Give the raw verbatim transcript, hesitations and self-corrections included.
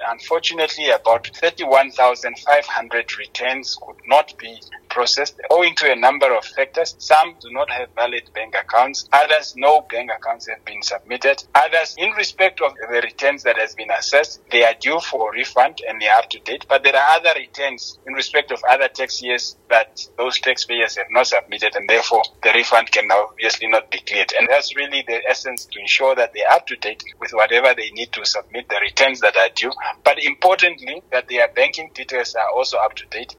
unfortunately about thirty-one thousand five hundred returns could not be processed owing to a number of factors. Some do not have valid bank accounts. Others, no bank accounts have been submitted. Others, in respect of the returns that has been assessed, they are due for refund and they are up to date. But there are other returns in respect of other tax years that those taxpayers have not submitted, and therefore the refund can now obviously not be cleared. And that's really the essence, to ensure that they are up to date with whatever they need to submit, the returns that are due. But importantly, that their banking details are also up to date.